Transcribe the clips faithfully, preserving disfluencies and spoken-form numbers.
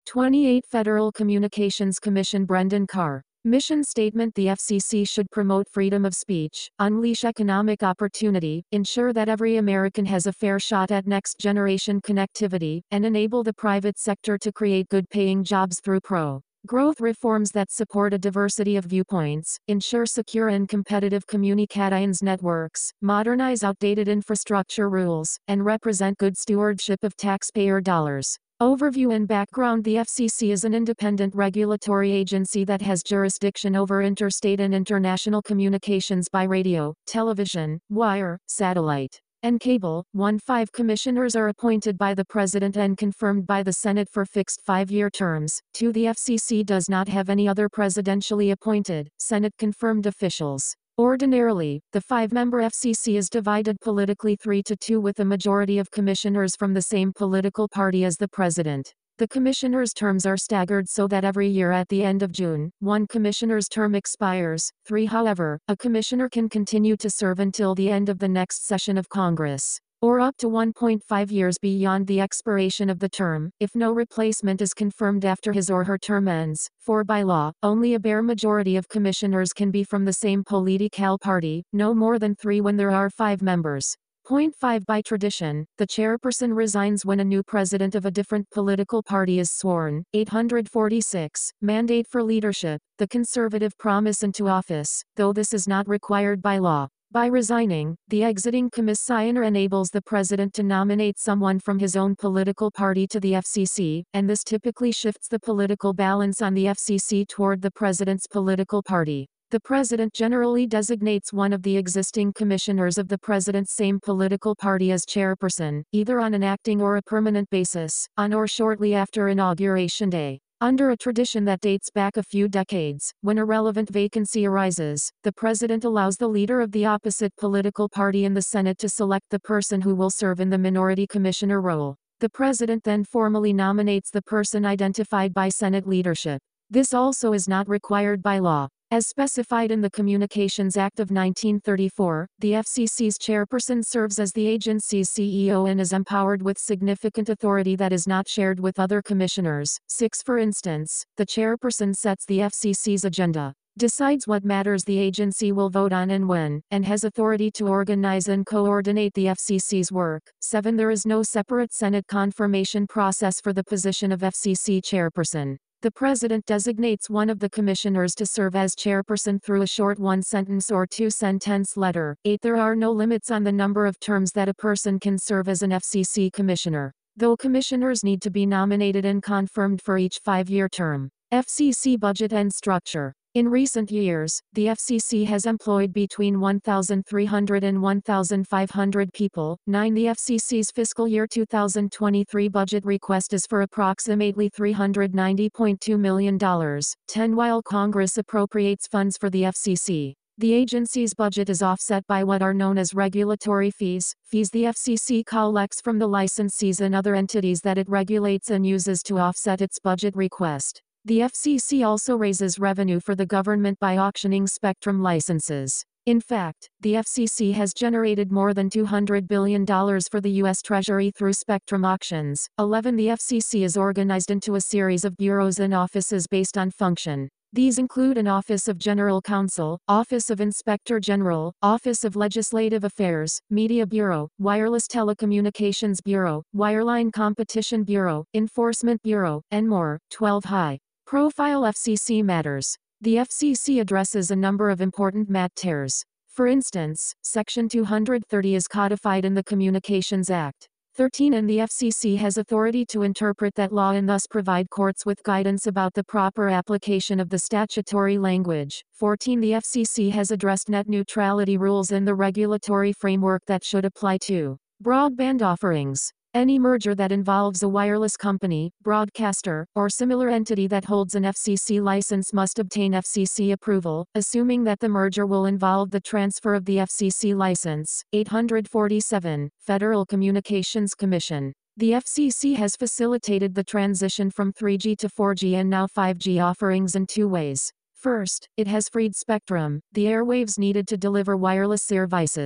twenty-eight Federal Communications Commission Brendan Carr. Mission statement: the F C C should promote freedom of speech, unleash economic opportunity, ensure that every American has a fair shot at next-generation connectivity, and enable the private sector to create good-paying jobs through pro-growth reforms that support a diversity of viewpoints, ensure secure and competitive communications networks, modernize outdated infrastructure rules, and represent good stewardship of taxpayer dollars. Overview and background: the F C C is an independent regulatory agency that has jurisdiction over interstate and international communications by radio, television, wire, satellite, and cable. one Five commissioners are appointed by the President and confirmed by the Senate for fixed five-year terms. two The F C C does not have any other presidentially appointed, Senate-confirmed officials. Ordinarily, the five-member F C C is divided politically three to two with a majority of commissioners from the same political party as the president. The commissioners' terms are staggered so that every year at the end of June, one commissioner's term expires. three However, a commissioner can continue to serve until the end of the next session of Congress, or up to one point five years beyond the expiration of the term, if no replacement is confirmed after his or her term ends. four By law, only a bare majority of commissioners can be from the same political party, no more than three when there are five members. Point five By tradition, the chairperson resigns when a new president of a different political party is sworn. eight forty-six Mandate for leadership: the conservative promise into office, though this is not required by law. By resigning, the exiting commissioner enables the president to nominate someone from his own political party to the F C C, and this typically shifts the political balance on the F C C toward the president's political party. The president generally designates one of the existing commissioners of the president's same political party as chairperson, either on an acting or a permanent basis, on or shortly after Inauguration Day. Under a tradition that dates back a few decades, when a relevant vacancy arises, the president allows the leader of the opposite political party in the Senate to select the person who will serve in the minority commissioner role. The president then formally nominates the person identified by Senate leadership. This also is not required by law. As specified in the Communications Act of nineteen thirty-four, the F C C's chairperson serves as the agency's C E O and is empowered with significant authority that is not shared with other commissioners. six For instance, the chairperson sets the F C C's agenda, decides what matters the agency will vote on and when, and has authority to organize and coordinate the F C C's work. seven There is no separate Senate confirmation process for the position of F C C chairperson. The president designates one of the commissioners to serve as chairperson through a short one-sentence or two-sentence letter. eight There are no limits on the number of terms that a person can serve as an F C C commissioner, though commissioners need to be nominated and confirmed for each five-year term. F C C budget and structure. In recent years, the F C C has employed between one thousand three hundred and one thousand five hundred people. nine The F C C's fiscal year two thousand twenty-three budget request is for approximately three hundred ninety point two million dollars. ten While Congress appropriates funds for the F C C, the agency's budget is offset by what are known as regulatory fees, fees the F C C collects from the licensees and other entities that it regulates and uses to offset its budget request. The F C C also raises revenue for the government by auctioning spectrum licenses. In fact, the F C C has generated more than two hundred billion dollars for the U S Treasury through spectrum auctions. eleven The F C C is organized into a series of bureaus and offices based on function. These include an Office of General Counsel, Office of Inspector General, Office of Legislative Affairs, Media Bureau, Wireless Telecommunications Bureau, Wireline Competition Bureau, Enforcement Bureau, and more. twelve High Profile F C C matters. The F C C addresses a number of important matters. For instance, Section two hundred thirty is codified in the Communications Act. thirteen And the F C C has authority to interpret that law and thus provide courts with guidance about the proper application of the statutory language. fourteen The F C C has addressed net neutrality rules in the regulatory framework that should apply to broadband offerings. Any merger that involves a wireless company, broadcaster, or similar entity that holds an F C C license must obtain F C C approval, assuming that the merger will involve the transfer of the F C C license. eight forty-seven Federal Communications Commission. The F C C has facilitated the transition from three G to four G and now five G offerings in two ways. First, it has freed spectrum, the airwaves needed to deliver wireless services.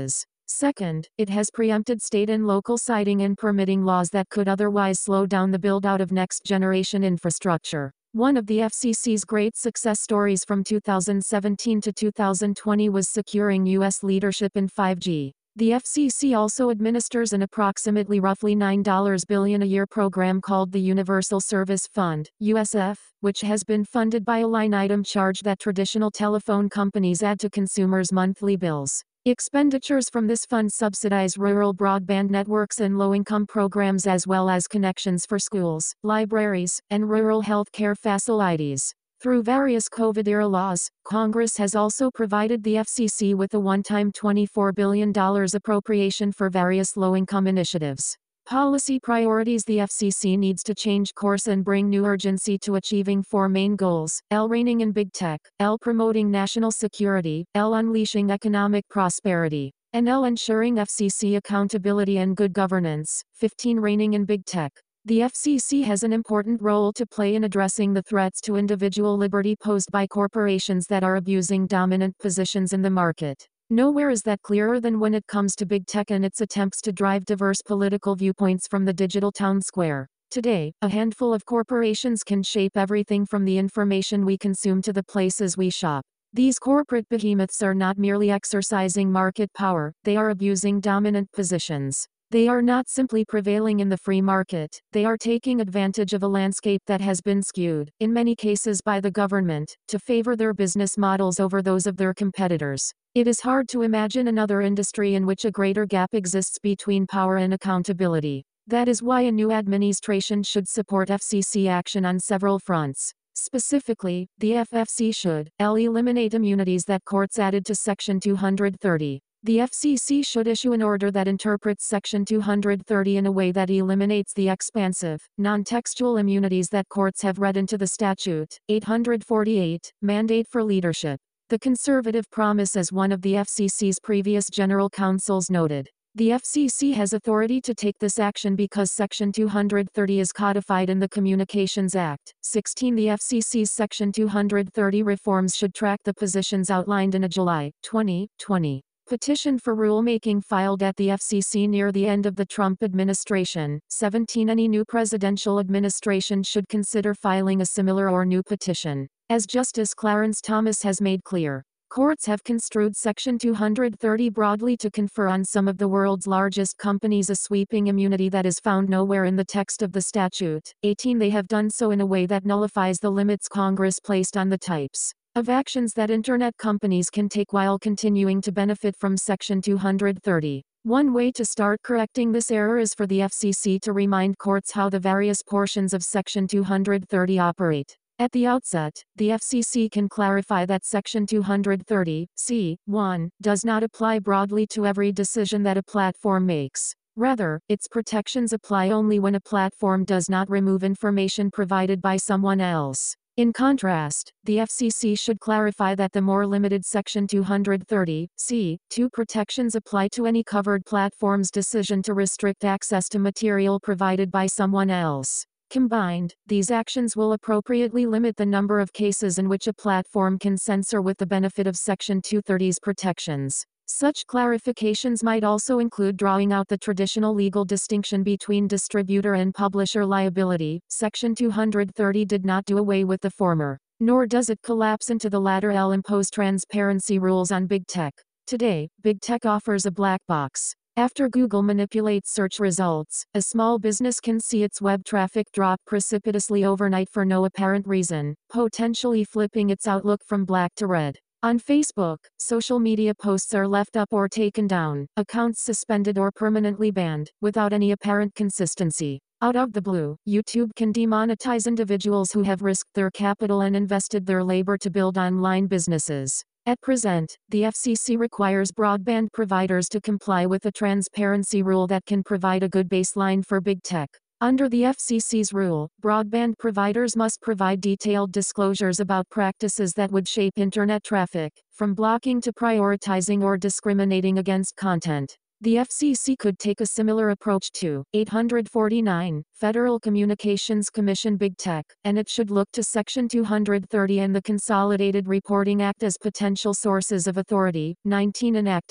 Second, it has preempted state and local siting and permitting laws that could otherwise slow down the build-out of next-generation infrastructure. One of the F C C's great success stories from two thousand seventeen to two thousand twenty was securing U S leadership in five G. The F C C also administers an approximately roughly nine billion dollars a year program called the Universal Service Fund, U S F, which has been funded by a line item charge that traditional telephone companies add to consumers' monthly bills. Expenditures from this fund subsidize rural broadband networks and low-income programs as well as connections for schools, libraries, and rural health care facilities. Through various COVID-era laws, Congress has also provided the F C C with a one-time twenty-four billion dollars appropriation for various low-income initiatives. Policy priorities: the F C C needs to change course and bring new urgency to achieving four main goals: L. Reining in big tech, L. Promoting national security, L. Unleashing economic prosperity, and L. Ensuring F C C accountability and good governance. fifteen. Reining in big tech. The F C C has an important role to play in addressing the threats to individual liberty posed by corporations that are abusing dominant positions in the market. Nowhere is that clearer than when it comes to big tech and its attempts to drive diverse political viewpoints from the digital town square. Today, a handful of corporations can shape everything from the information we consume to the places we shop. These corporate behemoths are not merely exercising market power, they are abusing dominant positions. They are not simply prevailing in the free market, they are taking advantage of a landscape that has been skewed, in many cases by the government, to favor their business models over those of their competitors. It is hard to imagine another industry in which a greater gap exists between power and accountability. That is why a new administration should support F C C action on several fronts. Specifically, the F F C should L. eliminate immunities that courts added to Section two hundred thirty. The F C C should issue an order that interprets Section two hundred thirty in a way that eliminates the expansive, non-textual immunities that courts have read into the statute. eight hundred forty-eight. Mandate for leadership. The conservative promise, as one of the F C C's previous general counsels noted. The F C C has authority to take this action because Section two hundred thirty is codified in the Communications Act. sixteen. The F C C's Section two hundred thirty reforms should track the positions outlined in a July twenty twenty petition for rulemaking filed at the F C C near the end of the Trump administration. seventeen. Any new presidential administration should consider filing a similar or new petition. As Justice Clarence Thomas has made clear, courts have construed Section two hundred thirty broadly to confer on some of the world's largest companies a sweeping immunity that is found nowhere in the text of the statute. eighteen. They have done so in a way that nullifies the limits Congress placed on the types of actions that Internet companies can take while continuing to benefit from Section two hundred thirty. One way to start correcting this error is for the F C C to remind courts how the various portions of Section two hundred thirty operate. At the outset, the F C C can clarify that Section two hundred thirty, C one, does not apply broadly to every decision that a platform makes. Rather, its protections apply only when a platform does not remove information provided by someone else. In contrast, the F C C should clarify that the more limited Section two hundred thirty, C two protections apply to any covered platform's decision to restrict access to material provided by someone else. Combined, these actions will appropriately limit the number of cases in which a platform can censor with the benefit of Section two thirty's protections. Such clarifications might also include drawing out the traditional legal distinction between distributor and publisher liability. Section two hundred thirty did not do away with the former, nor does it collapse into the latter. L impose transparency rules on big tech. Today, big tech offers a black box. After Google manipulates search results, a small business can see its web traffic drop precipitously overnight for no apparent reason, potentially flipping its outlook from black to red. On Facebook, social media posts are left up or taken down, accounts suspended or permanently banned, without any apparent consistency. Out of the blue, YouTube can demonetize individuals who have risked their capital and invested their labor to build online businesses. At present, the F C C requires broadband providers to comply with a transparency rule that can provide a good baseline for big tech. Under the F C C's rule, broadband providers must provide detailed disclosures about practices that would shape Internet traffic, from blocking to prioritizing or discriminating against content. The F C C could take a similar approach to eight hundred forty-nine, Federal Communications Commission Big Tech, and it should look to Section two hundred thirty and the Consolidated Reporting Act as potential sources of authority. nineteen Enacting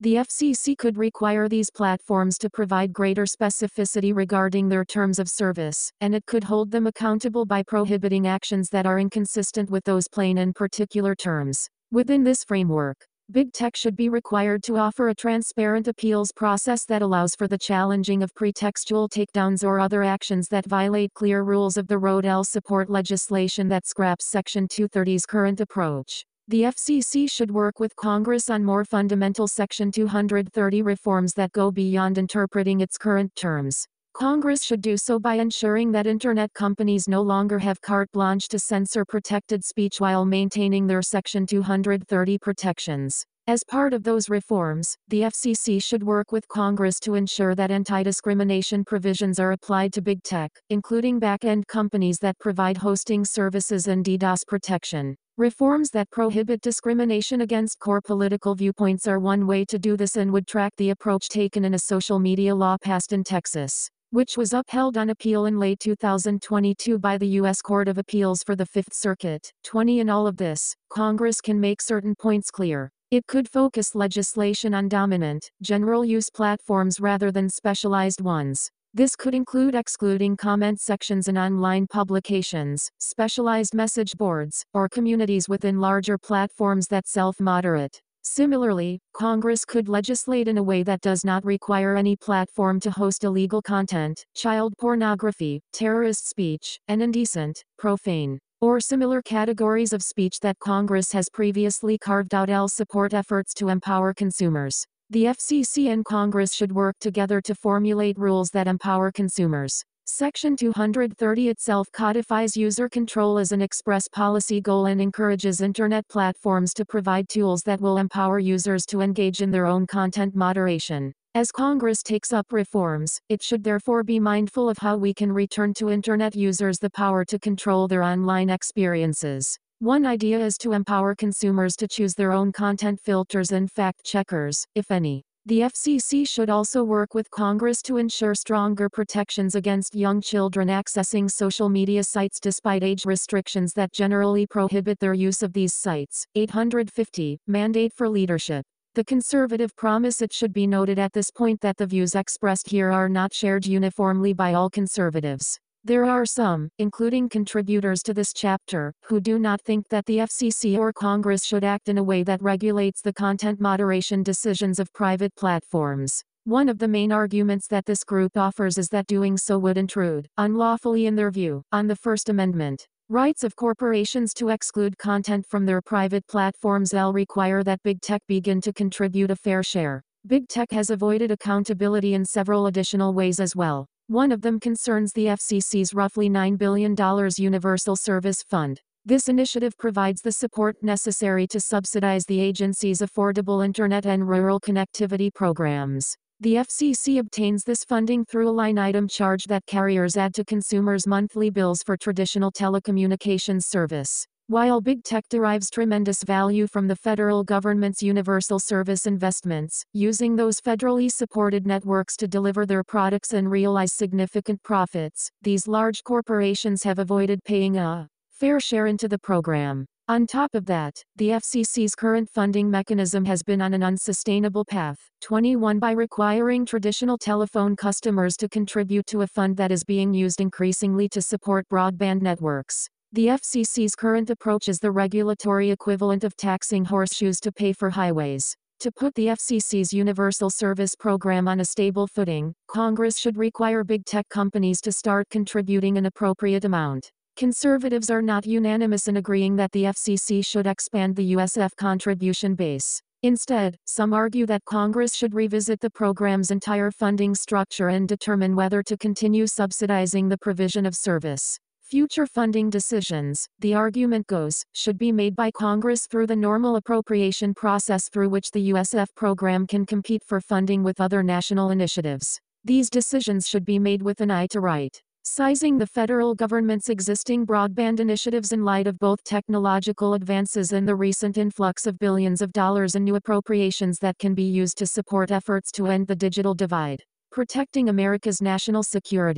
The F C C could require these platforms to provide greater specificity regarding their terms of service, and it could hold them accountable by prohibiting actions that are inconsistent with those plain and particular terms. Within this framework, Big Tech should be required to offer a transparent appeals process that allows for the challenging of pretextual takedowns or other actions that violate clear rules of the road. L support legislation that scraps Section two thirty's current approach. The F C C should work with Congress on more fundamental Section two thirty reforms that go beyond interpreting its current terms. Congress should do so by ensuring that Internet companies no longer have carte blanche to censor protected speech while maintaining their Section two thirty protections. As part of those reforms, the F C C should work with Congress to ensure that anti-discrimination provisions are applied to Big Tech, including back-end companies that provide hosting services and DDoS protection. Reforms that prohibit discrimination against core political viewpoints are one way to do this and would track the approach taken in a social media law passed in Texas, which was upheld on appeal in late two thousand twenty-two by the U S Court of Appeals for the Fifth Circuit. twenty In all of this, Congress can make certain points clear. It could focus legislation on dominant, general-use platforms rather than specialized ones. This could include excluding comment sections in online publications, specialized message boards, or communities within larger platforms that self-moderate. Similarly, Congress could legislate in a way that does not require any platform to host illegal content, child pornography, terrorist speech, and indecent, profane, or similar categories of speech that Congress has previously carved out. L support efforts to empower consumers. The F C C and Congress should work together to formulate rules that empower consumers. Section two thirty itself codifies user control as an express policy goal and encourages Internet platforms to provide tools that will empower users to engage in their own content moderation. As Congress takes up reforms, it should therefore be mindful of how we can return to Internet users the power to control their online experiences. One idea is to empower consumers to choose their own content filters and fact checkers, if any. The F C C should also work with Congress to ensure stronger protections against young children accessing social media sites despite age restrictions that generally prohibit their use of these sites. eight fifty. Mandate for leadership. The conservative promise. It should be noted at this point that the views expressed here are not shared uniformly by all conservatives. There are some, including contributors to this chapter, who do not think that the F C C or Congress should act in a way that regulates the content moderation decisions of private platforms. One of the main arguments that this group offers is that doing so would intrude, unlawfully in their view, on the First Amendment rights of corporations to exclude content from their private platforms. L require that Big Tech begin to contribute a fair share. Big Tech has avoided accountability in several additional ways as well. One of them concerns the F C C's roughly nine billion dollars Universal Service Fund. This initiative provides the support necessary to subsidize the agency's affordable internet and rural connectivity programs. The F C C obtains this funding through a line item charge that carriers add to consumers' monthly bills for traditional telecommunications service. While Big Tech derives tremendous value from the federal government's universal service investments, using those federally supported networks to deliver their products and realize significant profits, these large corporations have avoided paying a fair share into the program. On top of that, the F C C's current funding mechanism has been on an unsustainable path. twenty-one By requiring traditional telephone customers to contribute to a fund that is being used increasingly to support broadband networks. The F C C's current approach is the regulatory equivalent of taxing horseshoes to pay for highways. To put the F C C's Universal Service Program on a stable footing, Congress should require Big Tech companies to start contributing an appropriate amount. Conservatives are not unanimous in agreeing that the F C C should expand the U S F contribution base. Instead, some argue that Congress should revisit the program's entire funding structure and determine whether to continue subsidizing the provision of service. Future funding decisions, the argument goes, should be made by Congress through the normal appropriation process through which the U S F program can compete for funding with other national initiatives. These decisions should be made with an eye to right sizing the federal government's existing broadband initiatives in light of both technological advances and the recent influx of billions of dollars in new appropriations that can be used to support efforts to end the digital divide. Protecting America's national security.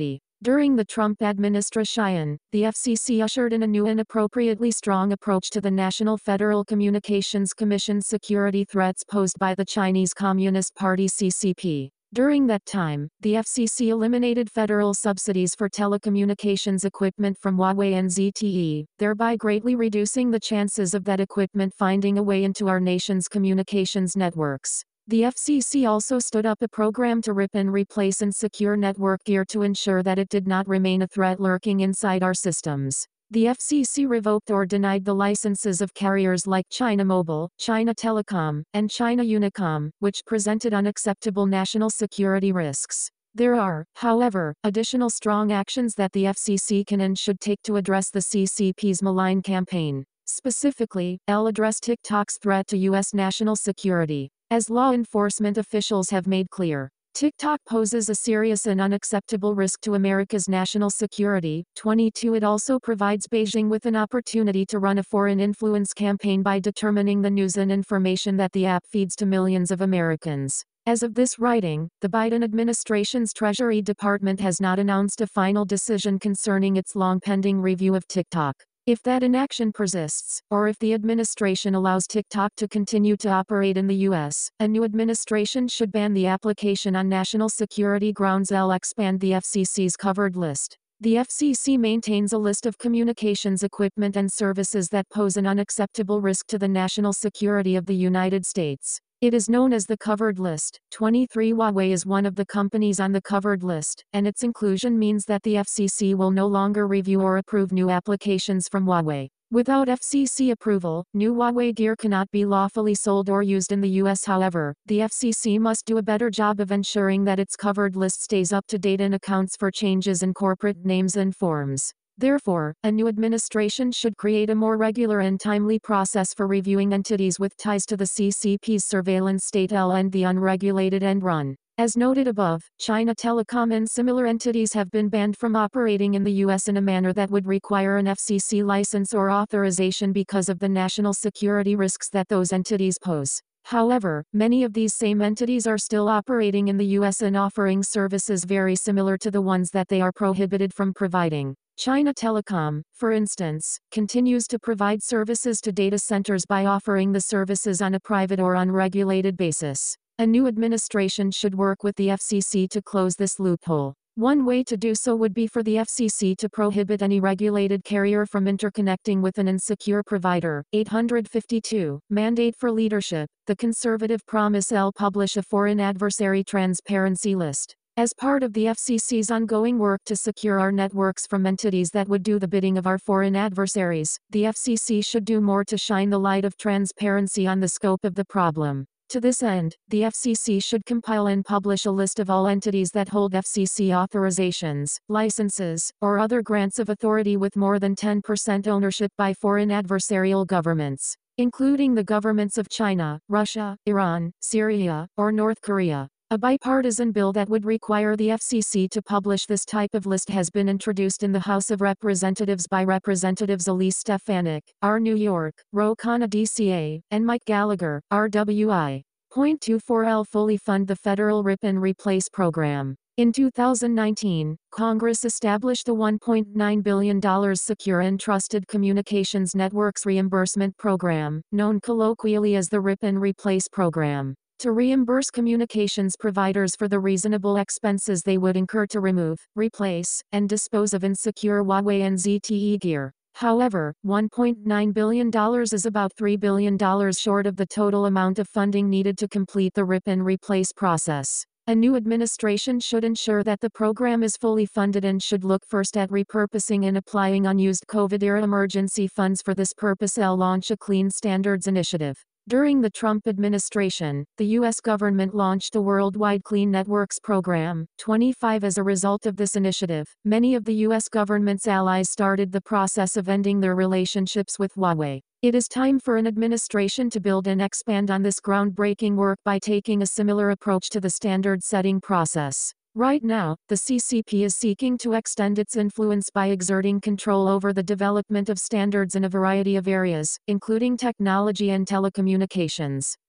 During the Trump administration, the F C C ushered in a new and appropriately strong approach to the National Federal Communications Commission's security threats posed by the Chinese Communist Party C C P. During that time, the F C C eliminated federal subsidies for telecommunications equipment from Huawei and Z T E, thereby greatly reducing the chances of that equipment finding a way into our nation's communications networks. The F C C also stood up a program to rip and replace and secure network gear to ensure that it did not remain a threat lurking inside our systems. The F C C revoked or denied the licenses of carriers like China Mobile, China Telecom, and China Unicom, which presented unacceptable national security risks. There are, however, additional strong actions that the F C C can and should take to address the C C P's malign campaign. Specifically, L address TikTok's threat to U S national security. As law enforcement officials have made clear, TikTok poses a serious and unacceptable risk to America's national security. twenty-two It also provides Beijing with an opportunity to run a foreign influence campaign by determining the news and information that the app feeds to millions of Americans. As of this writing, the Biden administration's Treasury Department has not announced a final decision concerning its long-pending review of TikTok. If that inaction persists, or if the administration allows TikTok to continue to operate in the U S, a new administration should ban the application on national security grounds or expand the F C C's covered list. The F C C maintains a list of communications equipment and services that pose an unacceptable risk to the national security of the United States. It is known as the covered list. twenty-three Huawei is one of the companies on the covered list, and its inclusion means that the F C C will no longer review or approve new applications from Huawei. Without F C C approval, new Huawei gear cannot be lawfully sold or used in the U S. However, the F C C must do a better job of ensuring that its covered list stays up to date and accounts for changes in corporate names and forms. Therefore, a new administration should create a more regular and timely process for reviewing entities with ties to the C C P's surveillance state L and the unregulated end run. As noted above, China Telecom and similar entities have been banned from operating in the U S in a manner that would require an F C C license or authorization because of the national security risks that those entities pose. However, many of these same entities are still operating in the U S and offering services very similar to the ones that they are prohibited from providing. China Telecom, for instance, continues to provide services to data centers by offering the services on a private or unregulated basis. A new administration should work with the F C C to close this loophole. One way to do so would be for the F C C to prohibit any regulated carrier from interconnecting with an insecure provider. eight hundred fifty-two. Mandate for leadership. The Conservative Promise L publish a foreign adversary transparency list. As part of the F C C's ongoing work to secure our networks from entities that would do the bidding of our foreign adversaries, the F C C should do more to shine the light of transparency on the scope of the problem. To this end, the F C C should compile and publish a list of all entities that hold F C C authorizations, licenses, or other grants of authority with more than ten percent ownership by foreign adversarial governments, including the governments of China, Russia, Iran, Syria, or North Korea. A bipartisan bill that would require the F C C to publish this type of list has been introduced in the House of Representatives by Representatives Elise Stefanik, R. New York, Ro Khanna D C A, and Mike Gallagher, R W I. Point twenty-four L Fully fund the federal Rip and Replace program. In two thousand nineteen, Congress established the one point nine billion dollars Secure and Trusted Communications Networks Reimbursement Program, known colloquially as the Rip and Replace program, to reimburse communications providers for the reasonable expenses they would incur to remove, replace, and dispose of insecure Huawei and Z T E gear. However, one point nine billion dollars is about three billion dollars short of the total amount of funding needed to complete the Rip and Replace process. A new administration should ensure that the program is fully funded and should look first at repurposing and applying unused COVID-era emergency funds for this purpose. L launch a Clean Standards Initiative. During the Trump administration, the U S government launched the Worldwide Clean Networks Program, twenty-five. As a result of this initiative, many of the U S government's allies started the process of ending their relationships with Huawei. It is time for an administration to build and expand on this groundbreaking work by taking a similar approach to the standard-setting process. Right now, the C C P is seeking to extend its influence by exerting control over the development of standards in a variety of areas, including technology and telecommunications.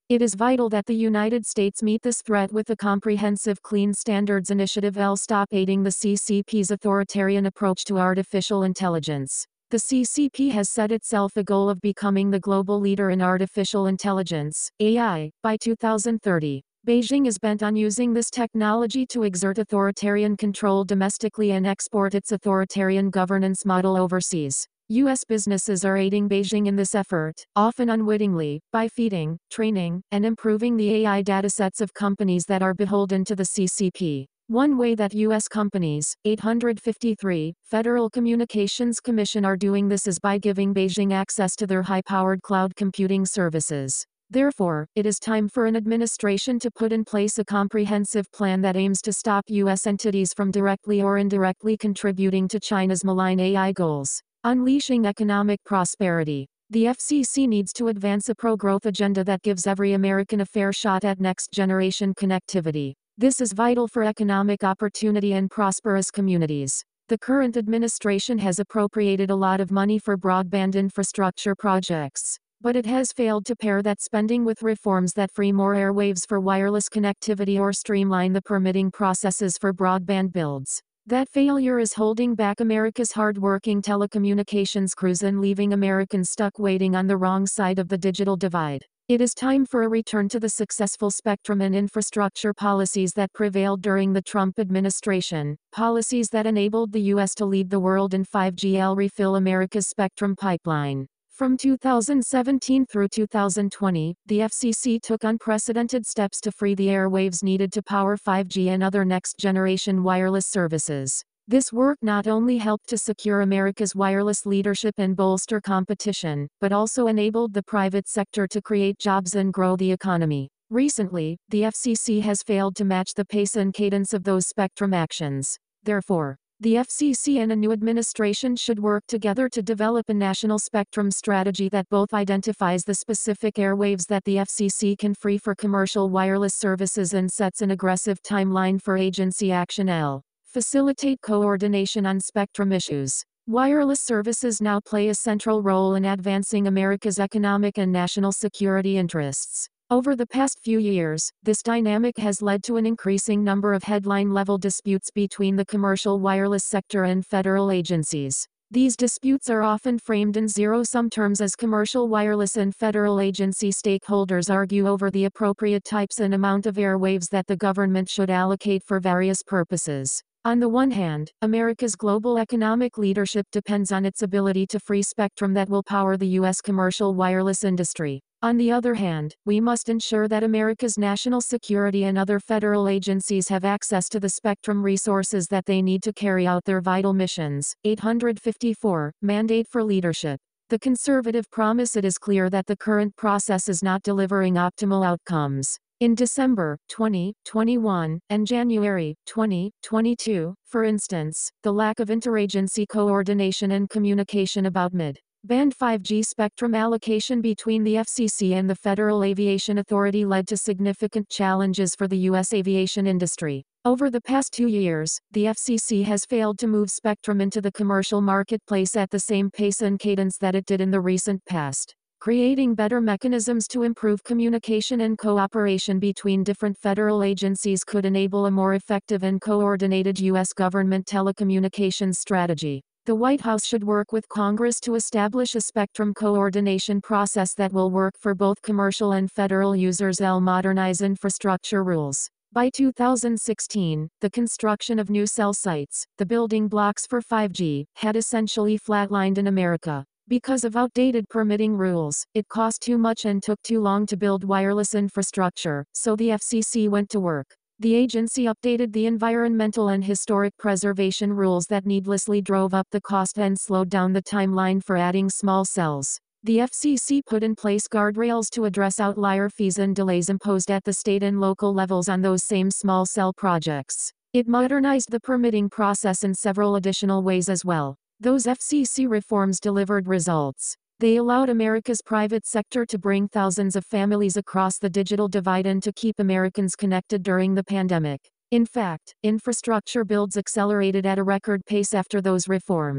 It is vital that the United States meet this threat with the comprehensive Clean Standards Initiative. L Stop aiding the C C P's authoritarian approach to artificial intelligence. The C C P has set itself a goal of becoming the global leader in artificial intelligence, A I, by two thousand thirty. Beijing is bent on using this technology to exert authoritarian control domestically and export its authoritarian governance model overseas. U S businesses are aiding Beijing in this effort, often unwittingly, by feeding, training, and improving the A I datasets of companies that are beholden to the C C P. One way that U S companies, eight hundred fifty-three, Federal Communications Commission are doing this is by giving Beijing access to their high-powered cloud computing services. Therefore, it is time for an administration to put in place a comprehensive plan that aims to stop U S entities from directly or indirectly contributing to China's malign A I goals. Unleashing economic prosperity. The F C C needs to advance a pro-growth agenda that gives every American a fair shot at next-generation connectivity. This is vital for economic opportunity and prosperous communities. The current administration has appropriated a lot of money for broadband infrastructure projects, but it has failed to pair that spending with reforms that free more airwaves for wireless connectivity or streamline the permitting processes for broadband builds. That failure is holding back America's hard-working telecommunications crews and leaving Americans stuck waiting on the wrong side of the digital divide. It is time for a return to the successful spectrum and infrastructure policies that prevailed during the Trump administration, policies that enabled the U S to lead the world in five G and refill America's spectrum pipeline. From two thousand seventeen through two thousand twenty, the F C C took unprecedented steps to free the airwaves needed to power five G and other next-generation wireless services. This work not only helped to secure America's wireless leadership and bolster competition, but also enabled the private sector to create jobs and grow the economy. Recently, the F C C has failed to match the pace and cadence of those spectrum actions. Therefore, the F C C and a new administration should work together to develop a national spectrum strategy that both identifies the specific airwaves that the F C C can free for commercial wireless services and sets an aggressive timeline for agency action. L. Facilitate coordination on spectrum issues. Wireless services now play a central role in advancing America's economic and national security interests. Over the past few years, this dynamic has led to an increasing number of headline-level disputes between the commercial wireless sector and federal agencies. These disputes are often framed in zero-sum terms as commercial wireless and federal agency stakeholders argue over the appropriate types and amount of airwaves that the government should allocate for various purposes. On the one hand, America's global economic leadership depends on its ability to free spectrum that will power the U S commercial wireless industry. On the other hand, we must ensure that America's national security and other federal agencies have access to the spectrum resources that they need to carry out their vital missions. eight hundred fifty-four, Mandate for Leadership. The conservative promise. It is clear that the current process is not delivering optimal outcomes. In December twenty twenty-one and January twenty twenty-two, for instance, the lack of interagency coordination and communication about mid-band five G spectrum allocation between the F C C and the Federal Aviation Authority led to significant challenges for the U S aviation industry. Over the past two years, the F C C has failed to move spectrum into the commercial marketplace at the same pace and cadence that it did in the recent past. Creating better mechanisms to improve communication and cooperation between different federal agencies could enable a more effective and coordinated U S government telecommunications strategy. The White House should work with Congress to establish a spectrum coordination process that will work for both commercial and federal users. L. Modernize infrastructure rules. By two thousand sixteen, the construction of new cell sites, the building blocks for five G, had essentially flatlined in America. Because of outdated permitting rules, it cost too much and took too long to build wireless infrastructure, so the F C C went to work. The agency updated the environmental and historic preservation rules that needlessly drove up the cost and slowed down the timeline for adding small cells. The F C C put in place guardrails to address outlier fees and delays imposed at the state and local levels on those same small cell projects. It modernized the permitting process in several additional ways as well. Those F C C reforms delivered results. They allowed America's private sector to bring thousands of families across the digital divide and to keep Americans connected during the pandemic. In fact, infrastructure builds accelerated at a record pace after those reforms.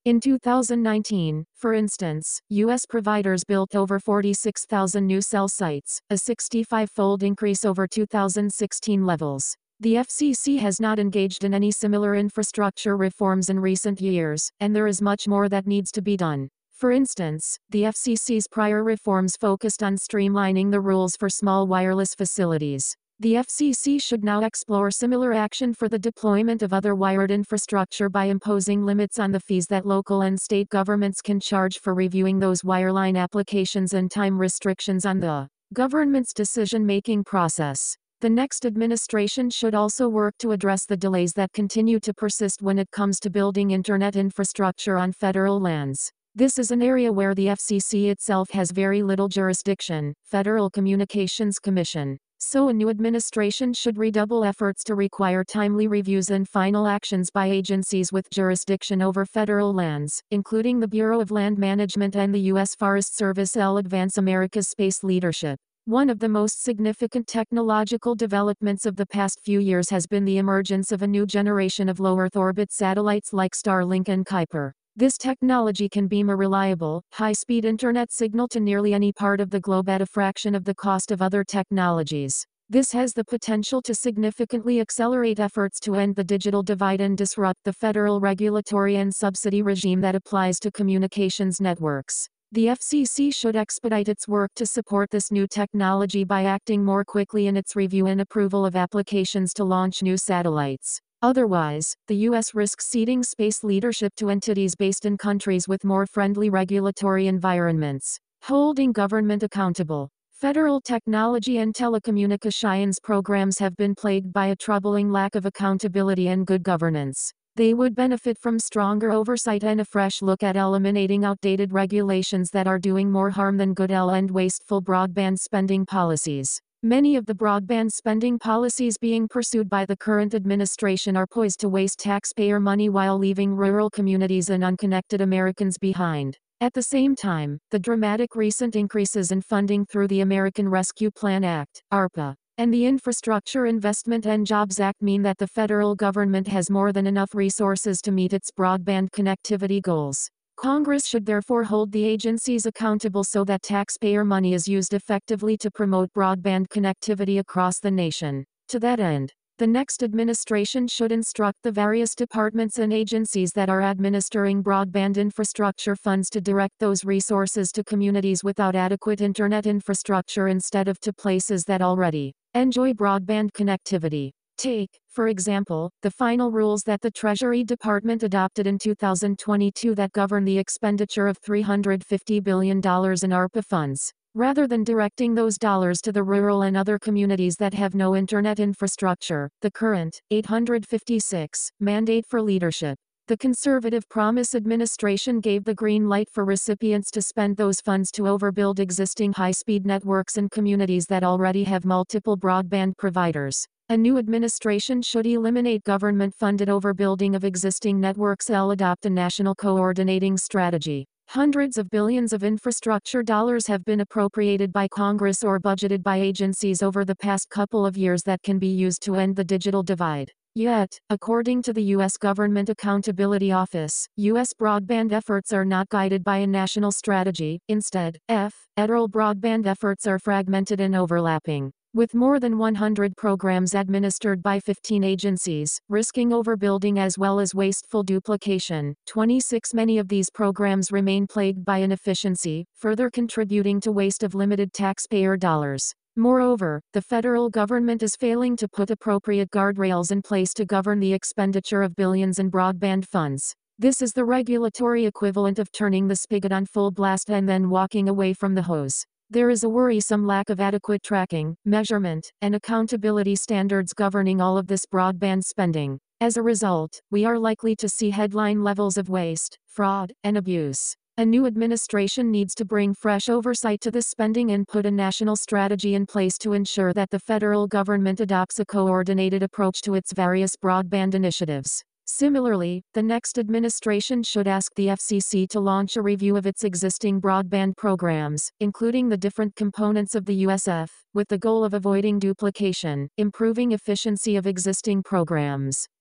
In two thousand nineteen, for instance, U S providers built over forty-six thousand new cell sites, a sixty-five-fold increase over two thousand sixteen levels. The F C C has not engaged in any similar infrastructure reforms in recent years, and there is much more that needs to be done. For instance, the F C C's prior reforms focused on streamlining the rules for small wireless facilities. The F C C should now explore similar action for the deployment of other wired infrastructure by imposing limits on the fees that local and state governments can charge for reviewing those wireline applications and time restrictions on the government's decision-making process. The next administration should also work to address the delays that continue to persist when it comes to building internet infrastructure on federal lands. This is an area where the F C C itself has very little jurisdiction, Federal Communications Commission. So a new administration should redouble efforts to require timely reviews and final actions by agencies with jurisdiction over federal lands, including the Bureau of Land Management and the U S Forest Service. L. Advance America's space leadership. One of the most significant technological developments of the past few years has been the emergence of a new generation of low Earth orbit satellites like Starlink and Kuiper. This technology can beam a reliable, high-speed internet signal to nearly any part of the globe at a fraction of the cost of other technologies. This has the potential to significantly accelerate efforts to end the digital divide and disrupt the federal regulatory and subsidy regime that applies to communications networks. The F C C should expedite its work to support this new technology by acting more quickly in its review and approval of applications to launch new satellites. Otherwise, the U S risks ceding space leadership to entities based in countries with more friendly regulatory environments. Holding government accountable. Federal technology and telecommunications programs have been plagued by a troubling lack of accountability and good governance. They would benefit from stronger oversight and a fresh look at eliminating outdated regulations that are doing more harm than good and wasteful broadband spending policies. Many of the broadband spending policies being pursued by the current administration are poised to waste taxpayer money while leaving rural communities and unconnected Americans behind. At the same time, the dramatic recent increases in funding through the American Rescue Plan Act, ARPA, and the Infrastructure Investment and Jobs Act mean that the federal government has more than enough resources to meet its broadband connectivity goals. Congress should therefore hold the agencies accountable so that taxpayer money is used effectively to promote broadband connectivity across the nation. To that end, the next administration should instruct the various departments and agencies that are administering broadband infrastructure funds to direct those resources to communities without adequate internet infrastructure instead of to places that already enjoy broadband connectivity. Take, for example, the final rules that the Treasury Department adopted in two thousand twenty-two that govern the expenditure of three hundred fifty billion dollars in ARPA funds. Rather than directing those dollars to the rural and other communities that have no internet infrastructure, the current, eight hundred fifty-six, mandate for leadership. The Conservative Promise administration gave the green light for recipients to spend those funds to overbuild existing high-speed networks in communities that already have multiple broadband providers. A new administration should eliminate government-funded overbuilding of existing networks and adopt a national coordinating strategy. Hundreds of billions of infrastructure dollars have been appropriated by Congress or budgeted by agencies over the past couple of years that can be used to end the digital divide. Yet, according to the U S Government Accountability Office, U S broadband efforts are not guided by a national strategy. Instead, federal broadband efforts are fragmented and overlapping. With more than one hundred programs administered by fifteen agencies, risking overbuilding as well as wasteful duplication, twenty-six many of these programs remain plagued by inefficiency, further contributing to waste of limited taxpayer dollars. Moreover, the federal government is failing to put appropriate guardrails in place to govern the expenditure of billions in broadband funds. This is the regulatory equivalent of turning the spigot on full blast and then walking away from the hose. There is a worrisome lack of adequate tracking, measurement, and accountability standards governing all of this broadband spending. As a result, we are likely to see headline levels of waste, fraud, and abuse. A new administration needs to bring fresh oversight to this spending and put a national strategy in place to ensure that the federal government adopts a coordinated approach to its various broadband initiatives. Similarly, the next administration should ask the F C C to launch a review of its existing broadband programs, including the different components of the U S F, with the goal of avoiding duplication, improving efficiency of existing programs,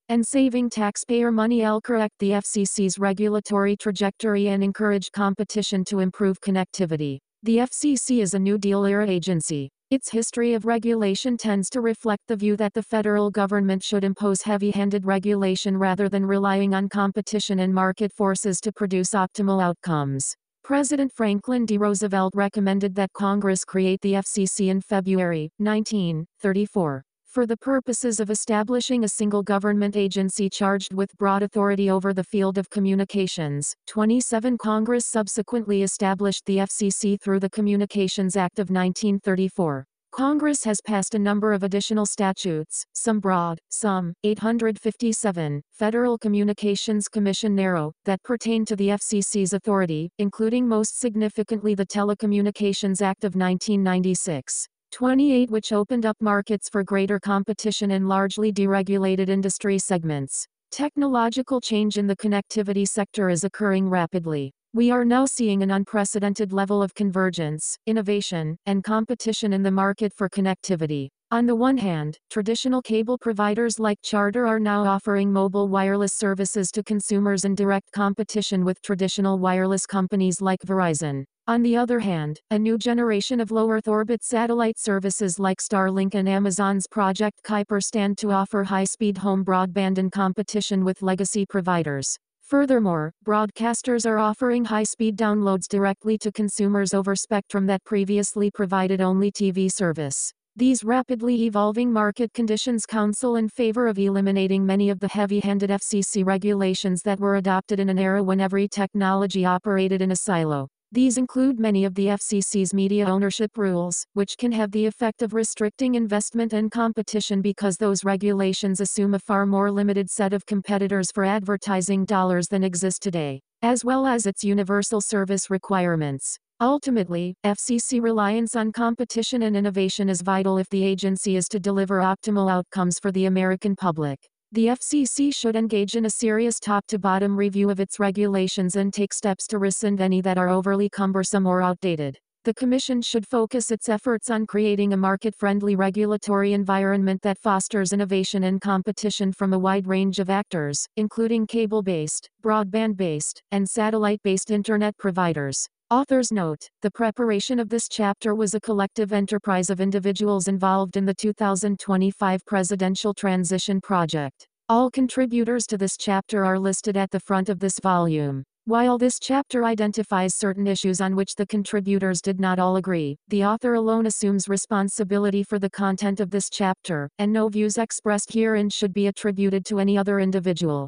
and saving taxpayer money. I'll correct the F C C's regulatory trajectory and encourage competition to improve connectivity. The F C C is a New Deal-era agency. Its history of regulation tends to reflect the view that the federal government should impose heavy-handed regulation rather than relying on competition and market forces to produce optimal outcomes. President Franklin D. Roosevelt recommended that Congress create the F C C in February nineteen thirty-four. For the purposes of establishing a single government agency charged with broad authority over the field of communications. twenty-seven Congress subsequently established the F C C through the Communications Act of nineteen thirty-four. Congress has passed a number of additional statutes, some broad, some, eight hundred fifty-seven, Federal Communications Commission narrow, that pertain to the F C C's authority, including most significantly the Telecommunications Act of nineteen ninety-six. twenty-eight which opened up markets for greater competition in largely deregulated industry segments. Technological change in the connectivity sector is occurring rapidly. We are now seeing an unprecedented level of convergence, innovation, and competition in the market for connectivity. On the one hand, traditional cable providers like Charter are now offering mobile wireless services to consumers in direct competition with traditional wireless companies like Verizon. On the other hand, a new generation of low Earth orbit satellite services like Starlink and Amazon's Project Kuiper stand to offer high-speed home broadband in competition with legacy providers. Furthermore, broadcasters are offering high-speed downloads directly to consumers over spectrum that previously provided only T V service. These rapidly evolving market conditions counsel in favor of eliminating many of the heavy-handed F C C regulations that were adopted in an era when every technology operated in a silo. These include many of the F C C's media ownership rules, which can have the effect of restricting investment and competition because those regulations assume a far more limited set of competitors for advertising dollars than exist today, as well as its universal service requirements. Ultimately, F C C reliance on competition and innovation is vital if the agency is to deliver optimal outcomes for the American public. The F C C should engage in a serious top-to-bottom review of its regulations and take steps to rescind any that are overly cumbersome or outdated. The Commission should focus its efforts on creating a market-friendly regulatory environment that fosters innovation and competition from a wide range of actors, including cable-based, broadband-based, and satellite-based internet providers. Authors note, the preparation of this chapter was a collective enterprise of individuals involved in the two thousand twenty-five presidential transition project. All contributors to this chapter are listed at the front of this volume. While this chapter identifies certain issues on which the contributors did not all agree, the author alone assumes responsibility for the content of this chapter, and no views expressed herein should be attributed to any other individual.